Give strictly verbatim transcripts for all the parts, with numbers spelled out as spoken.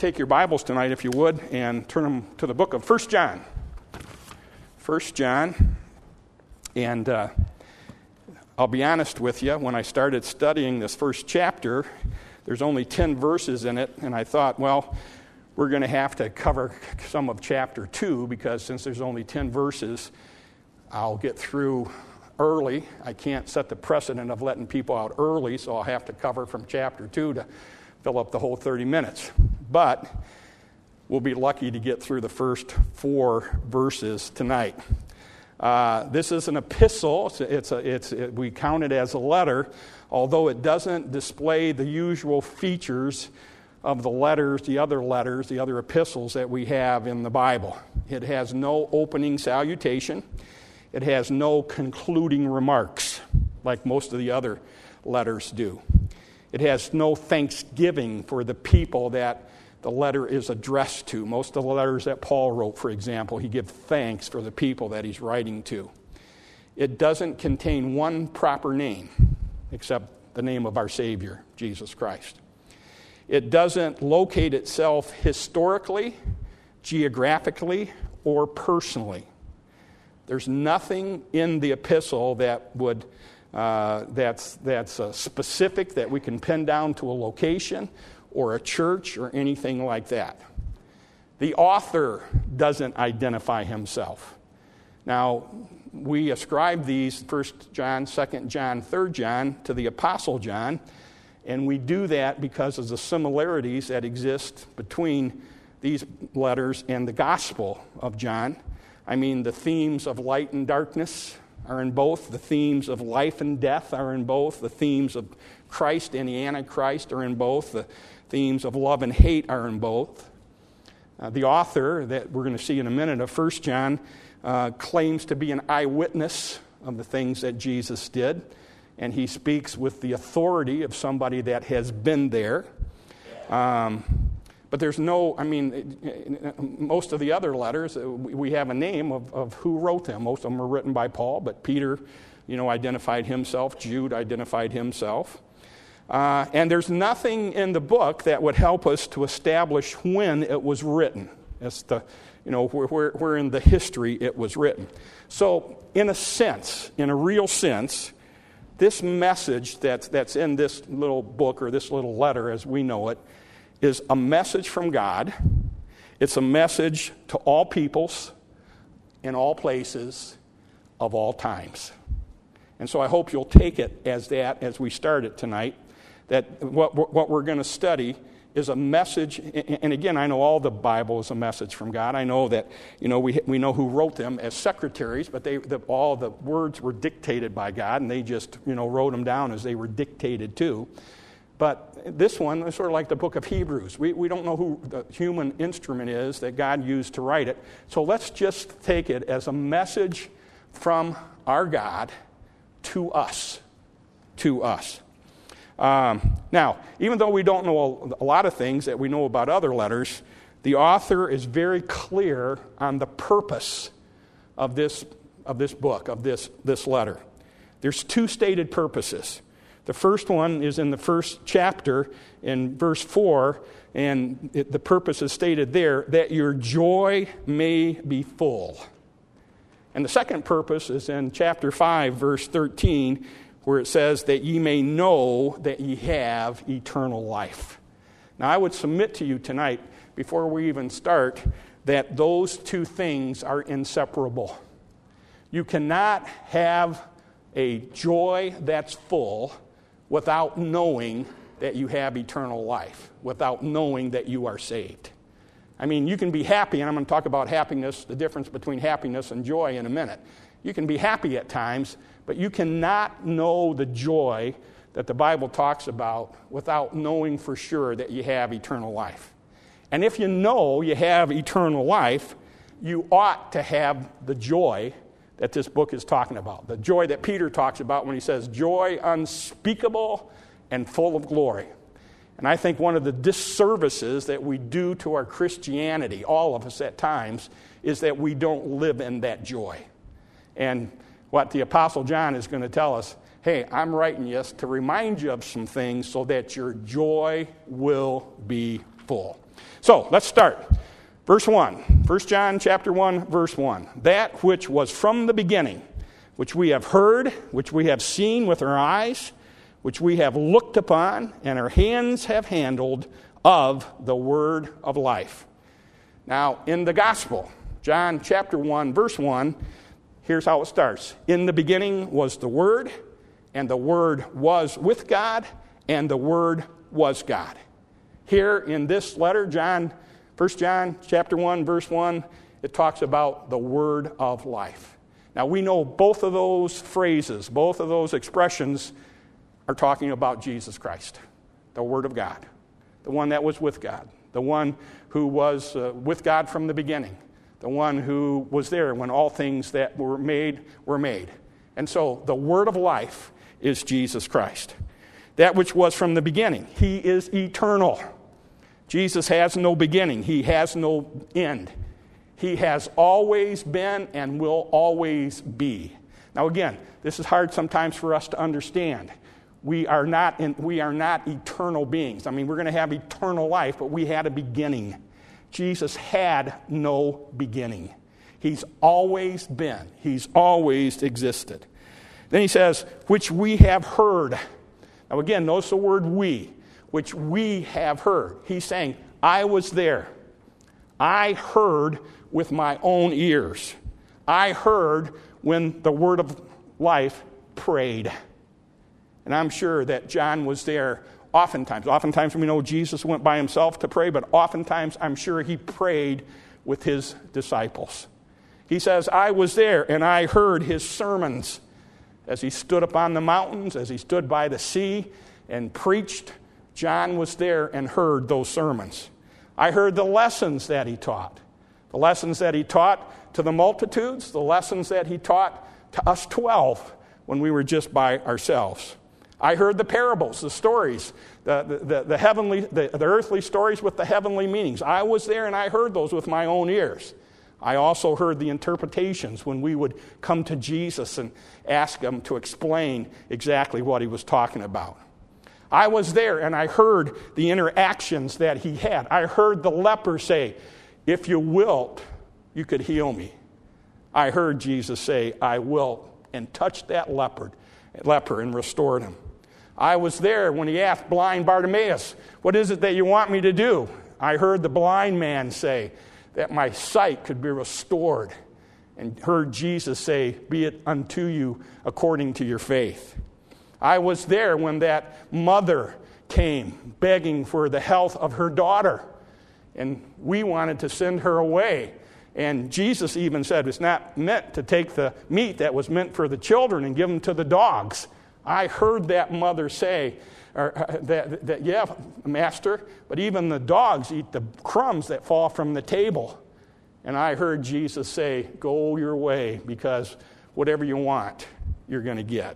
take your Bibles tonight, if you would, and turn them to the book of First John. First John. And uh, I'll be honest with you, when I started studying this first chapter, there's only ten verses in it, and I thought, well, we're going to have to cover some of chapter two, because since there's only ten verses, I'll get through early. I can't set the precedent of letting people out early, so I'll have to cover from chapter two to fill up the whole thirty minutes. But we'll be lucky to get through the first four verses tonight. Uh, this is an epistle. It's, a, it's, a, it's it, we count it as a letter, although it doesn't display the usual features of the letters, the other letters, the other epistles that we have in the Bible. It has no opening salutation. It has no concluding remarks, like most of the other letters do. It has no thanksgiving for the people that the letter is addressed to. Most of the letters that Paul wrote, for example, he gives thanks for the people that he's writing to. It doesn't contain one proper name, except the name of our Savior, Jesus Christ. It doesn't locate itself historically, geographically, or personally. There's nothing in the epistle that would uh, that's that's uh, specific, that we can pin down to a location or a church or anything like that. The author doesn't identify himself. Now, we ascribe these, First John, Second John, Third John, to the Apostle John, and we do that because of the similarities that exist between these letters and the Gospel of John. I mean, the themes of light and darkness are in both. The themes of life and death are in both. The themes of Christ and the Antichrist are in both. The themes of love and hate are in both. Uh, the author, that we're going to see in a minute, of First John, uh, claims to be an eyewitness of the things that Jesus did, and he speaks with the authority of somebody that has been there. Um, but there's no, I mean, most of the other letters, we have a name of, of who wrote them. Most of them are written by Paul, but Peter, you know, identified himself. Jude identified himself. Uh, and there's nothing in the book that would help us to establish when it was written, as the, you know, where, where in the history it was written. So, in a sense, in a real sense, this message that's, that's in this little book, or this little letter as we know it, is a message from God. It's a message to all peoples, in all places, of all times. And so I hope you'll take it as that as we start it tonight, that what, what we're going to study is a message. And again, I know all the Bible is a message from God. I know that, you know, we we know who wrote them as secretaries, but they the, all the words were dictated by God, and they just, you know, wrote them down as they were dictated to. But this one is sort of like the book of Hebrews. We we don't know who the human instrument is that God used to write it. So let's just take it as a message from our God to us. To us. Um, now, even though we don't know a, a lot of things that we know about other letters, the author is very clear on the purpose of this of this book, of this, this letter. There's two stated purposes. The first one is in the first chapter in verse four, and it, the purpose is stated there, that your joy may be full. And the second purpose is in chapter five, verse thirteen, where it says that ye may know that ye have eternal life. Now, I would submit to you tonight, before we even start, that those two things are inseparable. You cannot have a joy that's full without knowing that you have eternal life, without knowing that you are saved. I mean, you can be happy, and I'm going to talk about happiness, the difference between happiness and joy in a minute. You can be happy at times, but you cannot know the joy that the Bible talks about without knowing for sure that you have eternal life. And if you know you have eternal life, you ought to have the joy that this book is talking about. The joy that Peter talks about when he says, joy unspeakable and full of glory. And I think one of the disservices that we do to our Christianity, all of us at times, is that we don't live in that joy. And what the Apostle John is going to tell us, hey, I'm writing you to remind you of some things so that your joy will be full. So let's start. Verse one, First John chapter one, verse one. That which was from the beginning, which we have heard, which we have seen with our eyes, which we have looked upon, and our hands have handled of the word of life. Now, in the gospel, John chapter one, verse one, here's how it starts. In the beginning was the Word, and the Word was with God, and the Word was God. Here in this letter, John, First John chapter one, verse one, it talks about the Word of life. Now, we know both of those phrases, both of those expressions are talking about Jesus Christ, the Word of God, the one that was with God, the one who was uh, with God from the beginning, the one who was there when all things that were made were made. And so the word of life is Jesus Christ. That which was from the beginning. He is eternal. Jesus has no beginning. He has no end. He has always been and will always be. Now again, this is hard sometimes for us to understand. We are not in, we are not eternal beings. I mean, we're going to have eternal life, but we had a beginning. Jesus had no beginning. He's always been. He's always existed. Then he says, which we have heard. Now again, notice the word we, which we have heard. He's saying, I was there. I heard with my own ears. I heard when the word of life prayed. And I'm sure that John was there oftentimes. Oftentimes we know Jesus went by himself to pray, but oftentimes I'm sure he prayed with his disciples. He says, I was there and I heard his sermons as he stood up on the mountains, as he stood by the sea and preached. John was there and heard those sermons. I heard the lessons that he taught. The lessons that he taught to the multitudes, the lessons that he taught to us twelve when we were just by ourselves. I heard the parables, the stories, the, the, the, the heavenly, the, the earthly stories with the heavenly meanings. I was there and I heard those with my own ears. I also heard the interpretations when we would come to Jesus and ask him to explain exactly what he was talking about. I was there and I heard the interactions that he had. I heard the leper say, if you wilt, you could heal me. I heard Jesus say, I will, and touched that leopard, leper and restored him. I was there when he asked blind Bartimaeus, what is it that you want me to do? I heard the blind man say that my sight could be restored, and heard Jesus say, be it unto you according to your faith. I was there when that mother came begging for the health of her daughter, and we wanted to send her away. And Jesus even said it's not meant to take the meat that was meant for the children and give them to the dogs. I heard that mother say, or, uh, that, that, yeah, Master, but even the dogs eat the crumbs that fall from the table. And I heard Jesus say, go your way, because whatever you want, you're going to get.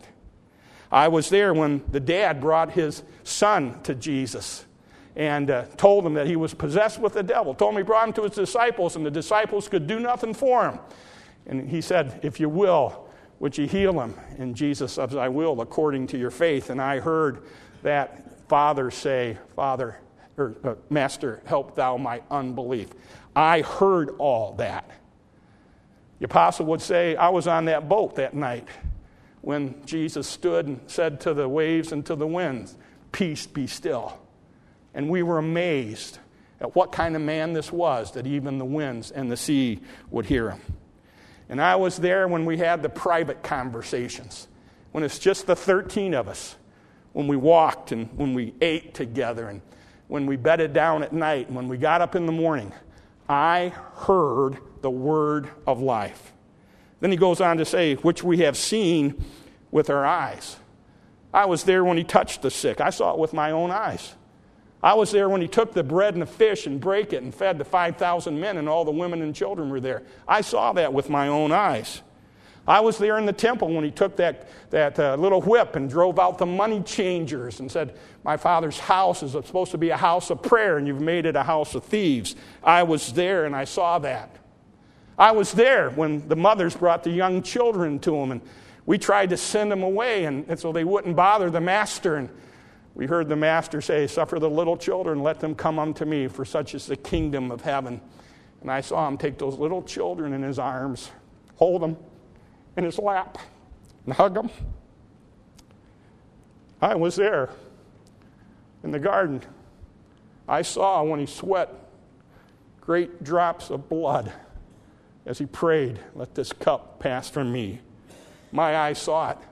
I was there when the dad brought his son to Jesus and uh, told him that he was possessed with the devil. Told him he brought him to his disciples, and the disciples could do nothing for him. And he said, if you will, would you heal him? And Jesus said, I will, according to your faith. And I heard that father say, Father, or uh, Master, help thou my unbelief. I heard all that. The apostle would say, I was on that boat that night when Jesus stood and said to the waves and to the winds, peace, be still. And we were amazed at what kind of man this was, that even the winds and the sea would hear him. And I was there when we had the private conversations, when it's just the thirteen of us, when we walked and when we ate together and when we bedded down at night and when we got up in the morning. I heard the word of life. Then he goes on to say, which we have seen with our eyes. I was there when he touched the sick. I saw it with my own eyes. I was there when he took the bread and the fish and broke it and fed the five thousand men, and all the women and children were there. I saw that with my own eyes. I was there in the temple when he took that, that uh, little whip and drove out the money changers and said, my Father's house is supposed to be a house of prayer, and you've made it a house of thieves. I was there and I saw that. I was there when the mothers brought the young children to him, and we tried to send them away and, and so they wouldn't bother the master. And We heard the Master say, "Suffer the little children, let them come unto me, for such is the kingdom of heaven." And I saw him take those little children in his arms, hold them in his lap, and hug them. I was there in the garden. I saw when he sweat great drops of blood as he prayed, "Let this cup pass from me." My eyes saw it,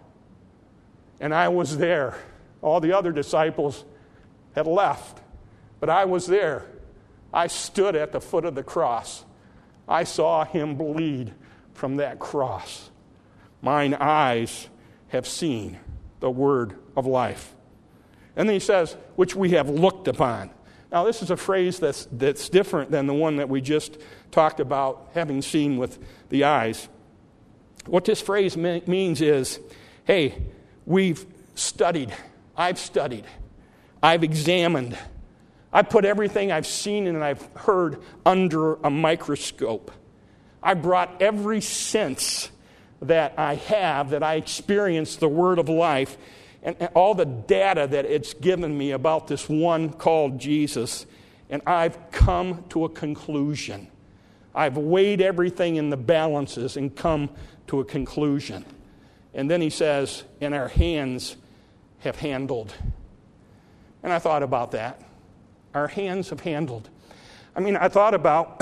and I was there. All the other disciples had left, but I was there. I stood at the foot of the cross. I saw him bleed from that cross. Mine eyes have seen the word of life. And then he says, which we have looked upon. Now, this is a phrase that's, that's different than the one that we just talked about, having seen with the eyes. What this phrase me- means is, hey, we've studied. I've studied. I've examined. I put everything I've seen and I've heard under a microscope. I brought every sense that I have, that I experienced the word of life, and, and all the data that it's given me about this one called Jesus, and I've come to a conclusion. I've weighed everything in the balances and come to a conclusion. And then he says, and our hands have handled. And I thought about that. Our hands have handled. I mean, I thought about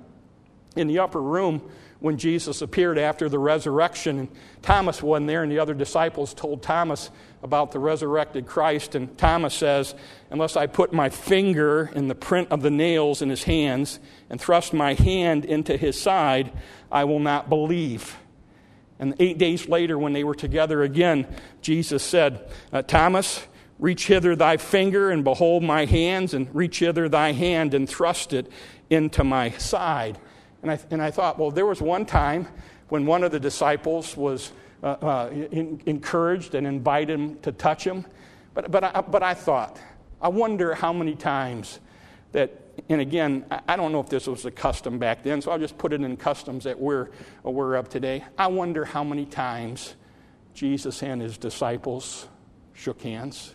in the upper room when Jesus appeared after the resurrection, and Thomas wasn't there, and the other disciples told Thomas about the resurrected Christ, and Thomas says, "Unless I put my finger in the print of the nails in his hands and thrust my hand into his side, I will not believe." And eight days later, when they were together again, Jesus said, uh, "Thomas, reach hither thy finger and behold my hands, and reach hither thy hand and thrust it into my side." And I, and I thought, well, there was one time when one of the disciples was uh, uh, in, encouraged and invited him to touch him. But, but, I, but I thought, I wonder how many times that, and again, I don't know if this was a custom back then, so I'll just put it in customs that we're aware of today. I wonder how many times Jesus and his disciples shook hands.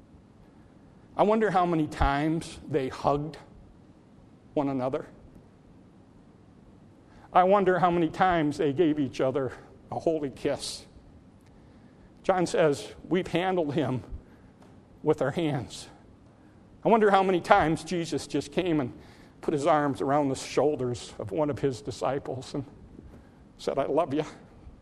I wonder how many times they hugged one another. I wonder how many times they gave each other a holy kiss. John says, we've handled him with our hands. I wonder how many times Jesus just came and put his arms around the shoulders of one of his disciples and said, "I love you.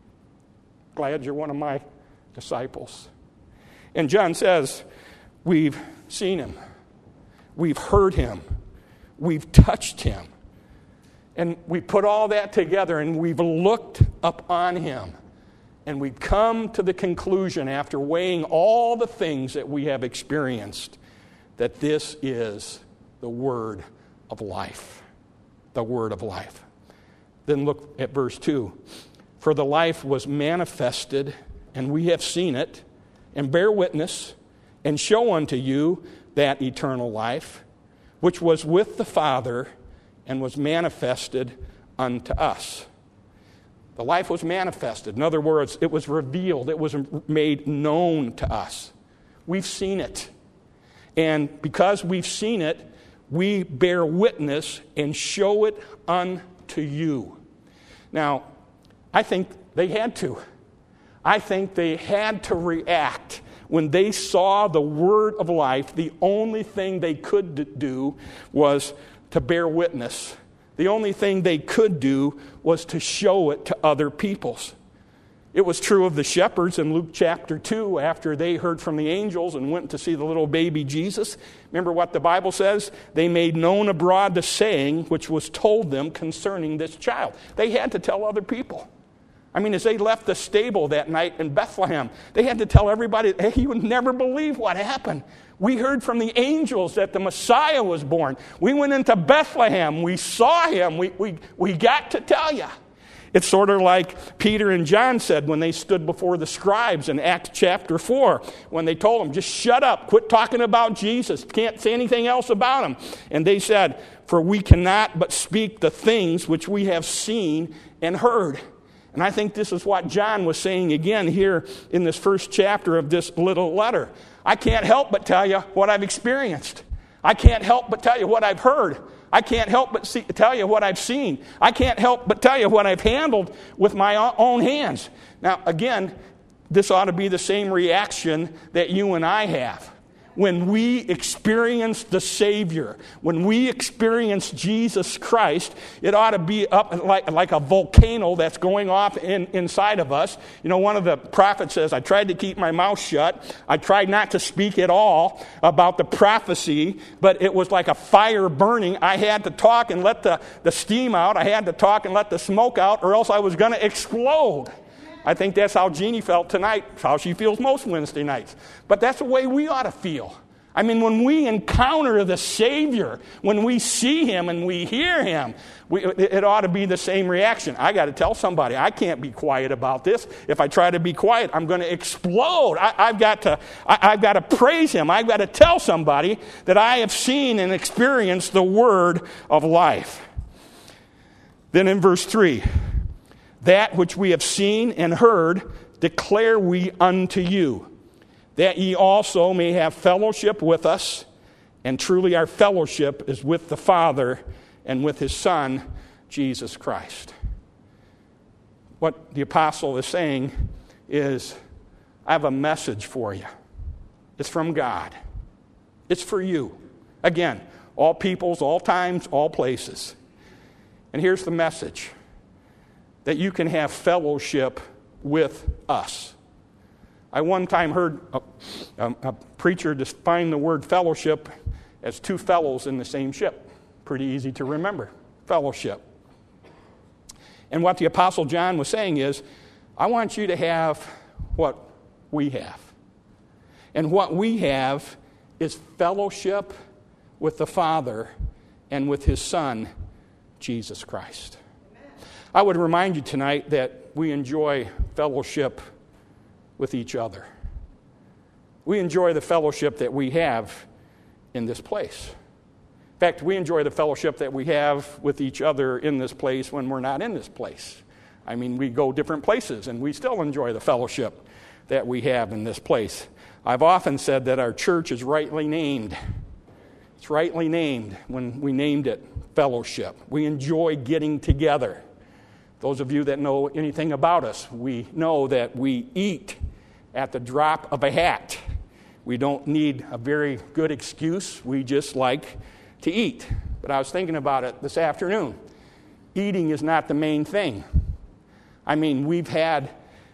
Glad you're one of my disciples." And John says, we've seen him. We've heard him. We've touched him. And we put all that together and we've looked upon him. And we've come to the conclusion, after weighing all the things that we have experienced, that this is the word of life. The word of life. Then look at verse two. "For the life was manifested, and we have seen it, and bear witness, and show unto you that eternal life, which was with the Father, and was manifested unto us." The life was manifested. In other words, it was revealed. It was made known to us. We've seen it. And because we've seen it, we bear witness and show it unto you. Now, I think they had to. I think they had to react. When they saw the word of life, the only thing they could do was to bear witness. The only thing they could do was to show it to other peoples. It was true of the shepherds in Luke chapter two, after they heard from the angels and went to see the little baby Jesus. Remember what the Bible says? They made known abroad the saying which was told them concerning this child. They had to tell other people. I mean, as they left the stable that night in Bethlehem, they had to tell everybody, hey, you would never believe what happened. We heard from the angels that the Messiah was born. We went into Bethlehem. We saw him. We, we, we got to tell you. It's sort of like Peter and John said when they stood before the scribes in Acts chapter four, when they told them, just shut up, quit talking about Jesus, can't say anything else about him. And they said, for we cannot but speak the things which we have seen and heard. And I think this is what John was saying again here in this first chapter of this little letter. I can't help but tell you what I've experienced. I can't help but tell you what I've heard. I can't help but see, tell you what I've seen. I can't help but tell you what I've handled with my own hands. Now, again, this ought to be the same reaction that you and I have. When we experience the Savior, when we experience Jesus Christ, it ought to be up like, like a volcano that's going off in, inside of us. You know, one of the prophets says, I tried to keep my mouth shut. I tried not to speak at all about the prophecy, but it was like a fire burning. I had to talk and let the, the steam out. I had to talk and let the smoke out, or else I was going to explode. I think that's how Jeannie felt tonight, how she feels most Wednesday nights. But that's the way we ought to feel. I mean, when we encounter the Savior, when we see Him and we hear Him, we, it ought to be the same reaction. I got to tell somebody, I can't be quiet about this. If I try to be quiet, I'm going to explode. I, I've got to, I, I've got to praise Him. I've got to tell somebody that I have seen and experienced the Word of life. Then in verse three, that which we have seen and heard declare we unto you, that ye also may have fellowship with us. And truly our fellowship is with the Father and with His Son, Jesus Christ. What the apostle is saying is, I have a message for you. It's from God. It's for you. Again, all peoples, all times, all places. And here's the message. That you can have fellowship with us. I one time heard a, a, a preacher define the word fellowship as two fellows in the same ship. Pretty easy to remember. Fellowship. And what the Apostle John was saying is, I want you to have what we have. And what we have is fellowship with the Father and with His Son, Jesus Christ. I would remind you tonight that we enjoy fellowship with each other. We enjoy the fellowship that we have in this place. In fact, we enjoy the fellowship that we have with each other in this place when we're not in this place. I mean, we go different places, and we still enjoy the fellowship that we have in this place. I've often said that our church is rightly named. It's rightly named when we named it fellowship. We enjoy getting together. Those of you that know anything about us, we know that we eat at the drop of a hat. We don't need a very good excuse. We just like to eat. But I was thinking about it this afternoon. Eating is not the main thing. I mean, we've had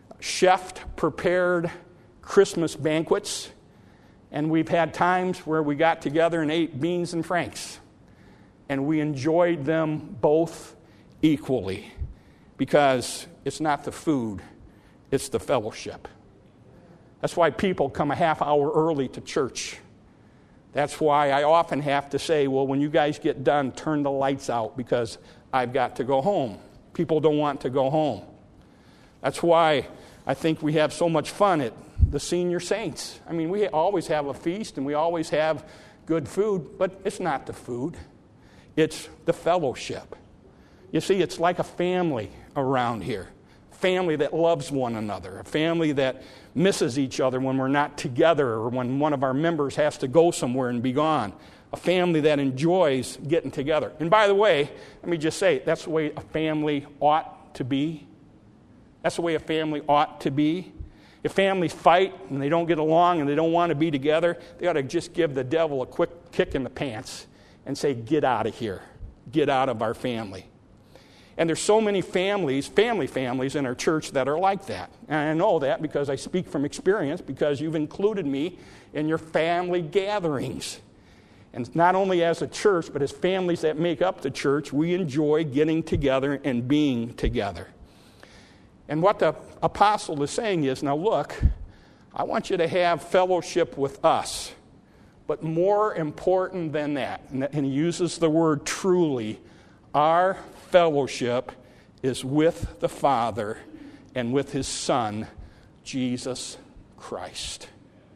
chef-prepared Christmas banquets, and we've had times where we got together and ate beans and franks, and we enjoyed them both equally. Because it's not the food, it's the fellowship. That's why people come a half hour early to church. That's why I often have to say, well, when you guys get done, turn the lights out because I've got to go home. People don't want to go home. That's why I think we have so much fun at the Senior Saints. I mean, we always have a feast and we always have good food, but it's not the food. It's the fellowship. You see, it's like a family around here. A family that loves one another. A family that misses each other when we're not together or when one of our members has to go somewhere and be gone. A family that enjoys getting together. And by the way, let me just say, that's the way a family ought to be. That's the way a family ought to be. If families fight and they don't get along and they don't want to be together, they ought to just give the devil a quick kick in the pants and say, get out of here. Get out of our family. And there's so many families, family families in our church that are like that. And I know that because I speak from experience, because you've included me in your family gatherings. And not only as a church, but as families that make up the church, we enjoy getting together and being together. And what the apostle is saying is, now look, I want you to have fellowship with us. But more important than that, and he uses the word truly, our fellowship is with the Father and with His Son, Jesus Christ.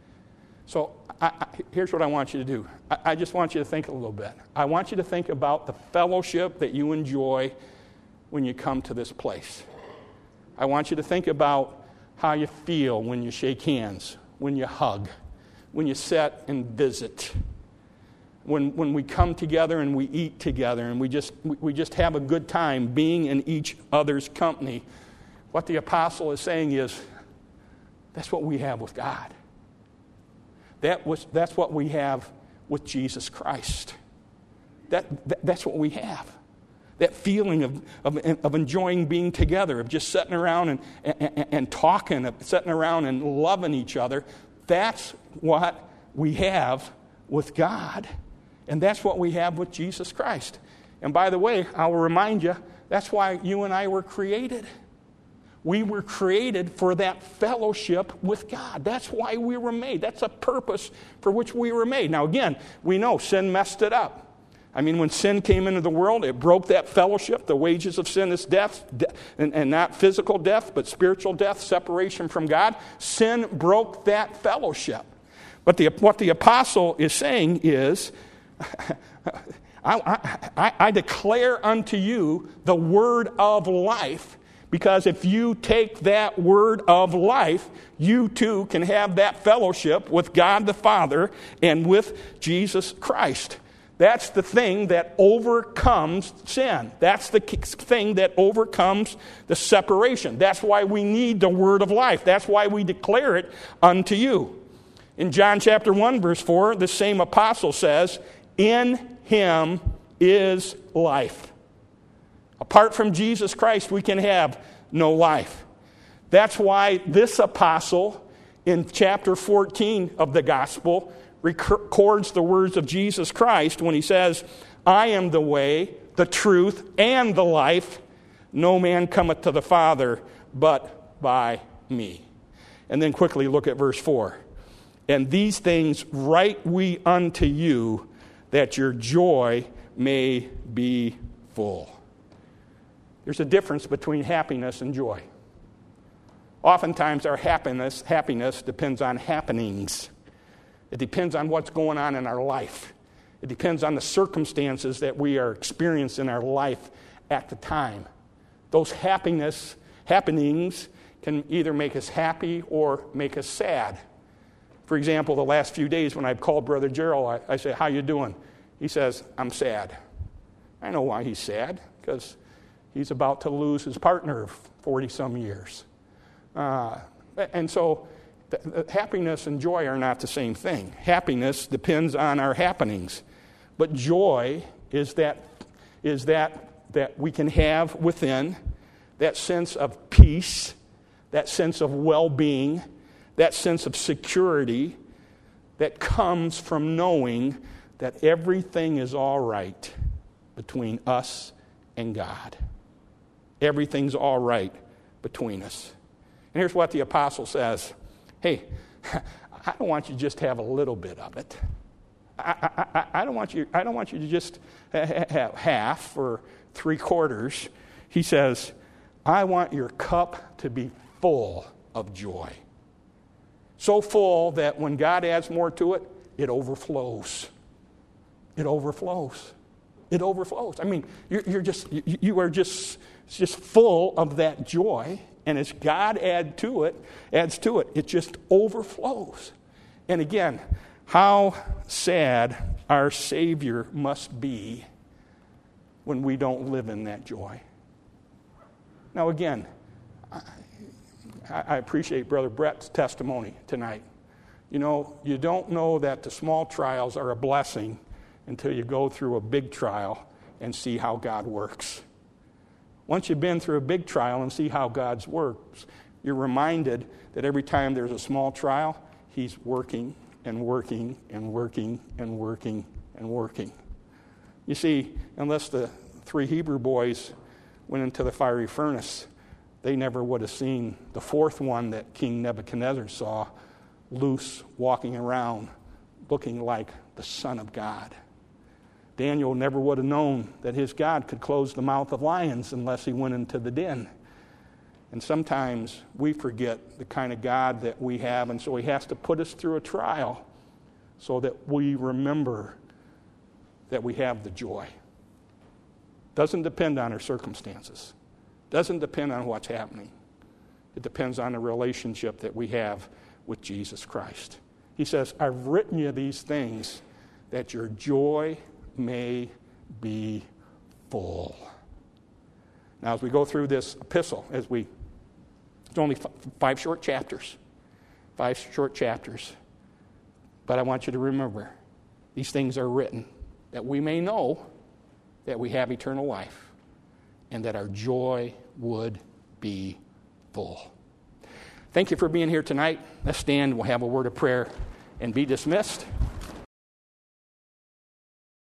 So I, I, here's what I want you to do. I, I just want you to think a little bit. I want you to think about the fellowship that you enjoy when you come to this place. I want you to think about how you feel when you shake hands, when you hug, when you sit and visit, when when we come together and we eat together and we just we just have a good time being in each other's company. What the apostle is saying is, that's what we have with God. That was that's what we have with Jesus Christ. That, that that's what we have. That feeling of, of of enjoying being together, of just sitting around and, and, and talking, of sitting around and loving each other. That's what we have with God. And that's what we have with Jesus Christ. And by the way, I will remind you, that's why you and I were created. We were created for that fellowship with God. That's why we were made. That's a purpose for which we were made. Now again, we know sin messed it up. I mean, when sin came into the world, it broke that fellowship. The wages of sin is death, de- and, and not physical death, but spiritual death, separation from God. Sin broke that fellowship. But the, what the apostle is saying is, I, I, I declare unto you the word of life, because if you take that word of life, you too can have that fellowship with God the Father and with Jesus Christ. That's the thing that overcomes sin. That's the thing that overcomes the separation. That's why we need the word of life. That's why we declare it unto you. In John chapter one, verse four, the same apostle says, in him is life. Apart from Jesus Christ, we can have no life. That's why this apostle in chapter fourteen of the gospel records the words of Jesus Christ when he says, I am the way, the truth, and the life. No man cometh to the Father but by me. And then quickly look at verse four. And these things write we unto you, that your joy may be full. There's a difference between happiness and joy. Oftentimes our happiness, happiness depends on happenings. It depends on what's going on in our life. It depends on the circumstances that we are experiencing in our life at the time. Those happiness, happenings can either make us happy or make us sad. For example, the last few days when I've called Brother Gerald, I, I say, how you doing? He says, I'm sad. I know why he's sad, because he's about to lose his partner of forty-some years. Uh, and so th- happiness and joy are not the same thing. Happiness depends on our happenings. But joy is that is that that we can have within, that sense of peace, that sense of well-being, that sense of security that comes from knowing that everything is all right between us and God. Everything's all right between us. And here's what the apostle says. Hey, I don't want you to just have a little bit of it. I, I, I don't want you, I don't want you to just have half or three quarters. He says, I want your cup to be full of joy. So full that when God adds more to it, it overflows. It overflows. It overflows. I mean, you're, you're just you, you are just just full of that joy, and as God add to it, adds to it, it just overflows. And again, how sad our Savior must be when we don't live in that joy. Now again, I, I appreciate Brother Brett's testimony tonight. You know, you don't know that the small trials are a blessing until you go through a big trial and see how God works. Once you've been through a big trial and see how God works, you're reminded that every time there's a small trial, He's working and working and working and working and working. You see, unless the three Hebrew boys went into the fiery furnace, they never would have seen the fourth one that King Nebuchadnezzar saw, loose, walking around, looking like the Son of God. Daniel never would have known that his God could close the mouth of lions unless he went into the den. And sometimes we forget the kind of God that we have, and so He has to put us through a trial so that we remember that we have the joy. Doesn't depend on our circumstances. Doesn't depend on what's happening. It depends on the relationship that we have with Jesus Christ. He says, I've written you these things that your joy may be full. Now, as we go through this epistle, as we, it's only f- five short chapters, five short chapters. But I want you to remember, these things are written that we may know that we have eternal life and that our joy would be full. Thank you for being here tonight. Let's stand, we'll have a word of prayer and be dismissed.